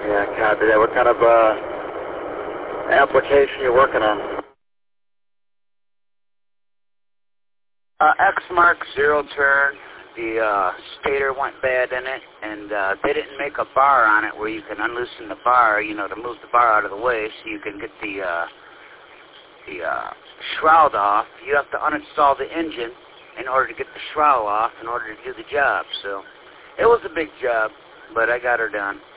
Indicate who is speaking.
Speaker 1: Yeah, copy that. What kind of application are you working on?
Speaker 2: X mark zero turn. The stator went bad in it, and they didn't make a bar on it where you can unloosen the bar, you know, to move the bar out of the way so you can get the shroud off. You have to uninstall the engine in order to get the shroud off in order to do the job. So it was a big job, but I got her done.